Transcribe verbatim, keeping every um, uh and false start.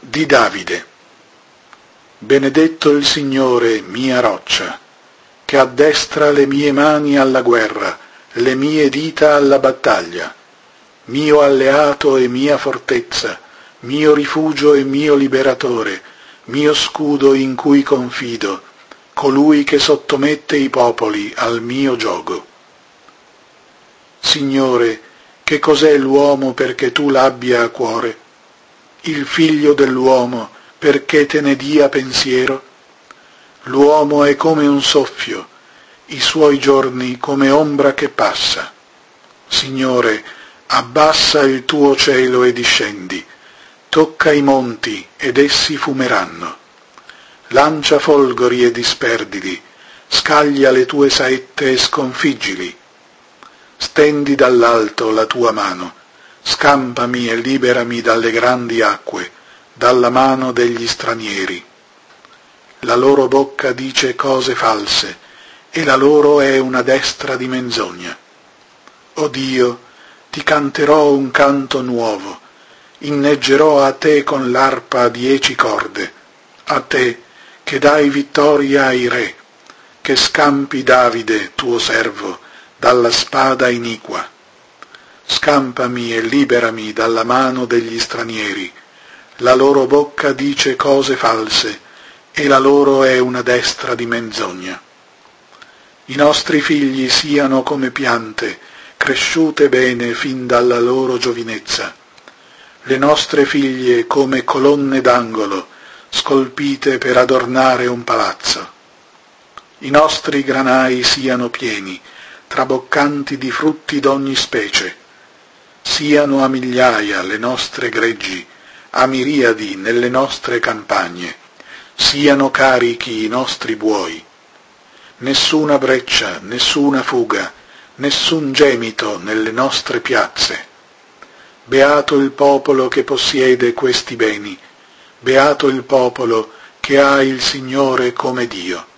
Di Davide. Benedetto il Signore, mia roccia, che addestra le mie mani alla guerra, le mie dita alla battaglia, mio alleato e mia fortezza, mio rifugio e mio liberatore, mio scudo in cui confido, colui che sottomette i popoli al mio giogo. Signore, che cos'è l'uomo perché tu l'abbia a cuore? Il figlio dell'uomo perché te ne dia pensiero? L'uomo è come un soffio, i suoi giorni come ombra che passa. Signore, abbassa il tuo cielo e discendi, tocca i monti ed essi fumeranno. Lancia folgori e disperdili, scaglia le tue saette e sconfiggili. Stendi dall'alto la tua mano, scampami e liberami dalle grandi acque, dalla mano degli stranieri. La loro bocca dice cose false, e la loro è una destra di menzogna. O Dio, ti canterò un canto nuovo, inneggerò a te con l'arpa a dieci corde, a te che dai vittoria ai re, che scampi Davide, tuo servo, dalla spada iniqua. Scampami e liberami dalla mano degli stranieri, la loro bocca dice cose false, e la loro è una destra di menzogna. I nostri figli siano come piante, cresciute bene fin dalla loro giovinezza, le nostre figlie come colonne d'angolo, scolpite per adornare un palazzo. I nostri granai siano pieni, traboccanti di frutti d'ogni specie. Siano a migliaia le nostre greggi, a miriadi nelle nostre campagne. Siano carichi i nostri buoi. Nessuna breccia, nessuna fuga, nessun gemito nelle nostre piazze. Beato il popolo che possiede questi beni, beato il popolo che ha il Signore come Dio.